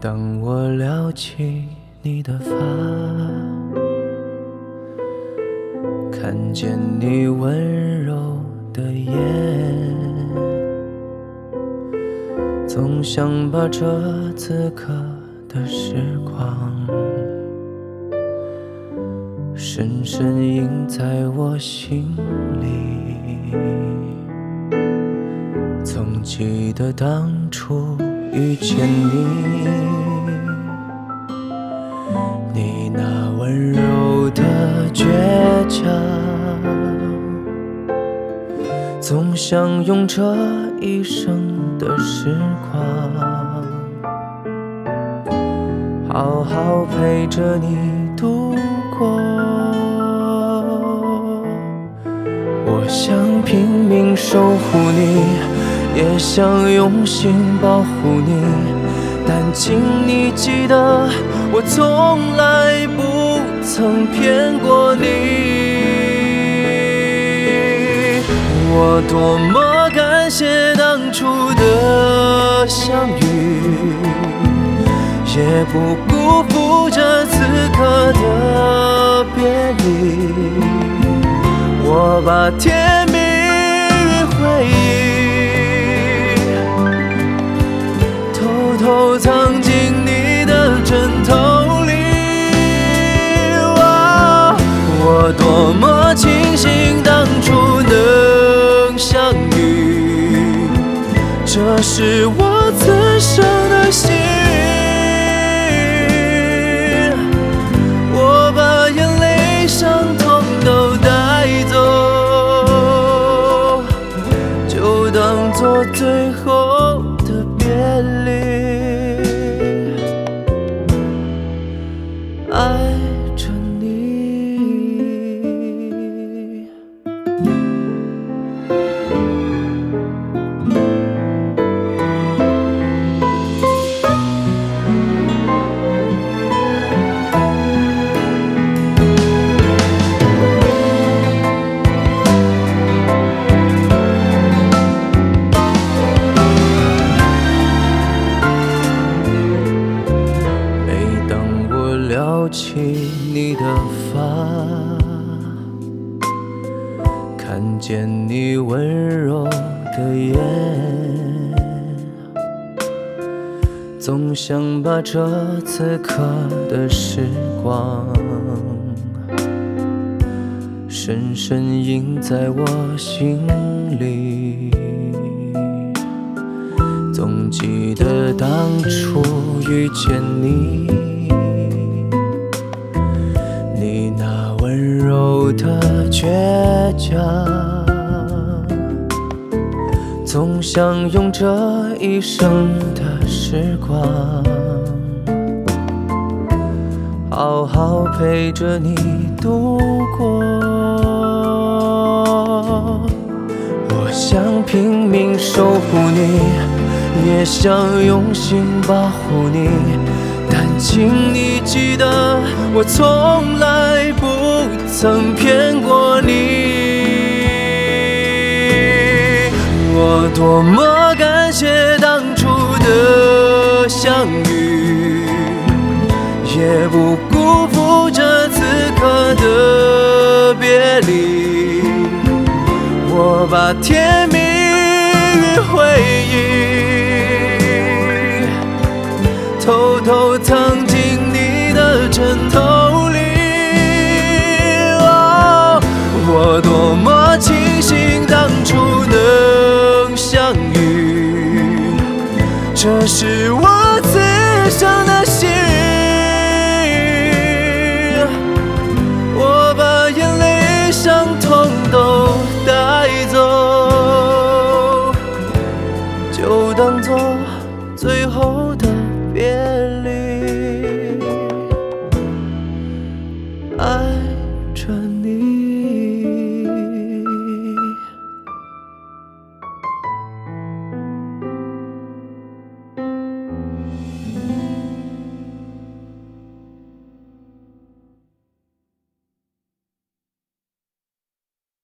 当我撩起你的发，看见你温柔的眼，总想把这此刻的时光深深印在我心里。曾记得当初遇见你，你那温柔的倔强，总想用这一生的时光好好陪着你度过。我想拼命守护你，也想用心保护你，但请你记得，我从来不曾骗过你。我多么感谢当初的相遇，也不辜负这此刻的别离。我把甜蜜与回忆偷偷藏进你的枕头里。我多么庆幸当初能相遇，这是我此生的幸运。我把眼泪伤痛都带走，就当作最后的别离，爱着你。撩起你的发，看见你温柔的眼，总想把这此刻的时光深深印在我心里。总记得当初遇见你，你那温柔的倔强，总想用这一生的时光好好陪着你度过。我想拼命守护你，也想用心保护你，但请你记得，我从来不曾骗过你。我多么感谢当初的相遇，也不辜负这此刻的别离。我把甜蜜与回忆偷偷藏进你的枕头里。我多么庆幸当初能相遇，这是我此生的幸运。我把眼泪伤痛都带走，就当作最后的别离，爱着你。